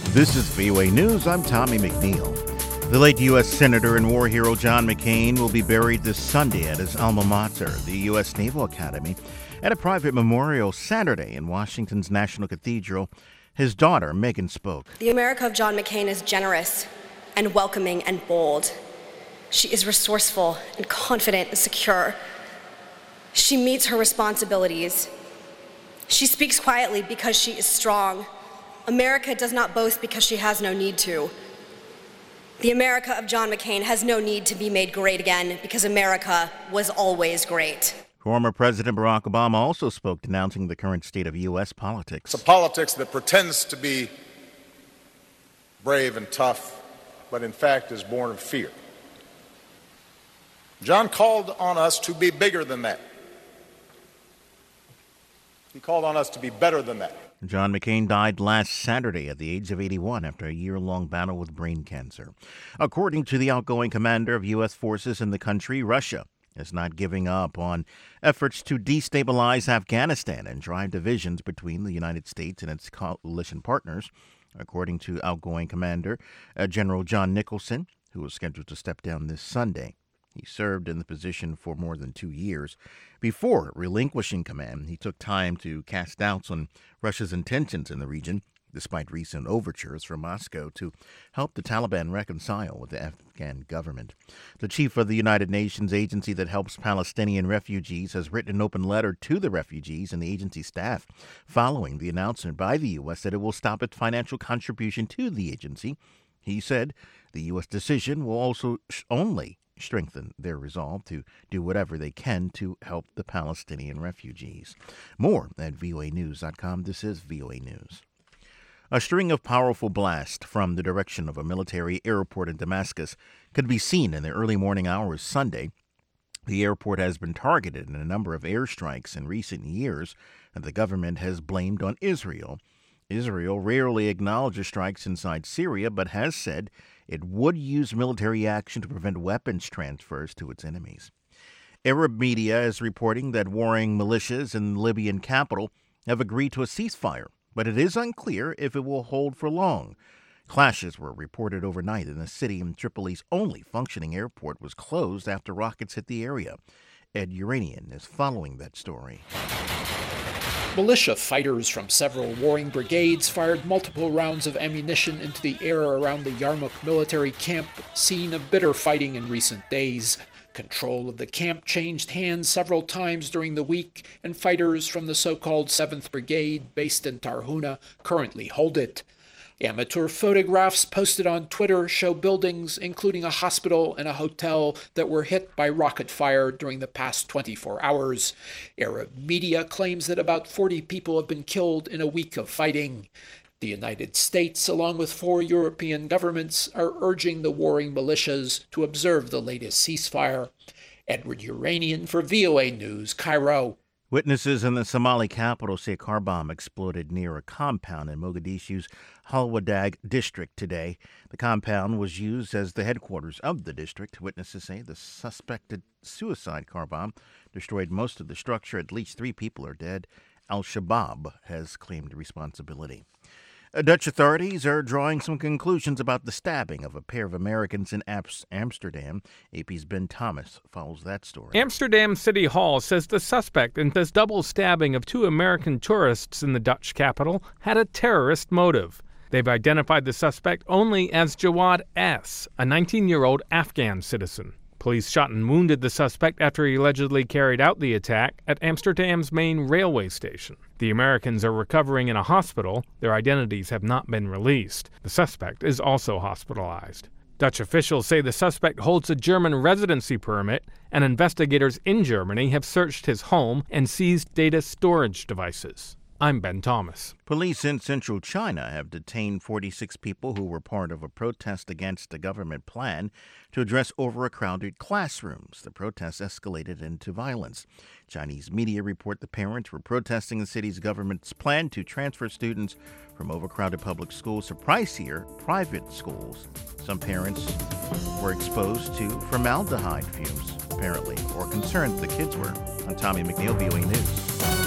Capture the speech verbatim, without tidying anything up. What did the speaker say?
This is V O A News. I'm Tommy McNeil. The late U S Senator and war hero John McCain will be buried this Sunday at his alma mater, the U S Naval Academy, at a private memorial Saturday in Washington's National Cathedral. His daughter, Megan, spoke. The America of John McCain is generous and welcoming and bold. She is resourceful and confident and secure. She meets her responsibilities. She speaks quietly because she is strong. America does not boast because she has no need to. The America of John McCain has no need to be made great again because America was always great. Former President Barack Obama also spoke, denouncing the current state of U S politics. It's a politics that pretends to be brave and tough, but in fact is born of fear. John called on us to be bigger than that. He called on us to be better than that. John McCain died last Saturday at the age of eighty-one after a year-long battle with brain cancer. According to the outgoing commander of U S forces in the country, Russia is not giving up on efforts to destabilize Afghanistan and drive divisions between the United States and its coalition partners. According to outgoing commander uh, General John Nicholson, who was scheduled to step down this Sunday. He served in the position for more than two years. Before relinquishing command, he took time to cast doubts on Russia's intentions in the region, despite recent overtures from Moscow to help the Taliban reconcile with the Afghan government. The chief of the United Nations agency that helps Palestinian refugees has written an open letter to the refugees and the agency staff following the announcement by the U S that it will stop its financial contribution to the agency. He said the U S decision will also only strengthen their resolve to do whatever they can to help the Palestinian refugees. More at V O A news dot com. This is V O A News. A string of powerful blasts from the direction of a military airport in Damascus could be seen in the early morning hours Sunday. The airport has been targeted in a number of airstrikes in recent years, and the government has blamed on Israel. Israel rarely acknowledges strikes inside Syria, but has said it would use military action to prevent weapons transfers to its enemies. Arab media is reporting that warring militias in the Libyan capital have agreed to a ceasefire, but it is unclear if it will hold for long. Clashes were reported overnight in the city, and Tripoli's only functioning airport was closed after rockets hit the area. Ed Uranian is following that story. Militia fighters from several warring brigades fired multiple rounds of ammunition into the air around the Yarmouk military camp, scene of bitter fighting in recent days. Control of the camp changed hands several times during the week, and fighters from the so-called seventh Brigade, based in Tarhuna, currently hold it. Amateur photographs posted on Twitter show buildings, including a hospital and a hotel, that were hit by rocket fire during the past twenty-four hours. Arab media claims that about forty people have been killed in a week of fighting. The United States, along with four European governments, are urging the warring militias to observe the latest ceasefire. Edward Uranian for V O A News, Cairo. Witnesses in the Somali capital say a car bomb exploded near a compound in Mogadishu's Halwadag district today. The compound was used as the headquarters of the district. Witnesses say the suspected suicide car bomb destroyed most of the structure. At least three people are dead. Al-Shabaab has claimed responsibility. Dutch authorities are drawing some conclusions about the stabbing of a pair of Americans in Amsterdam. A P's Ben Thomas follows that story. Amsterdam City Hall says the suspect in this double stabbing of two American tourists in the Dutch capital had a terrorist motive. They've identified the suspect only as Jawad S., a nineteen-year-old Afghan citizen. Police shot and wounded the suspect after he allegedly carried out the attack at Amsterdam's main railway station. The Americans are recovering in a hospital. Their identities have not been released. The suspect is also hospitalized. Dutch officials say the suspect holds a German residency permit, and investigators in Germany have searched his home and seized data storage devices. I'm Ben Thomas. Police in central China have detained forty-six people who were part of a protest against a government plan to address overcrowded classrooms. The protests escalated into violence. Chinese media report the parents were protesting the city's government's plan to transfer students from overcrowded public schools to pricier private schools. Some parents were exposed to formaldehyde fumes, apparently, or concerned the kids were. I'm Tommy McNeil, V O A News.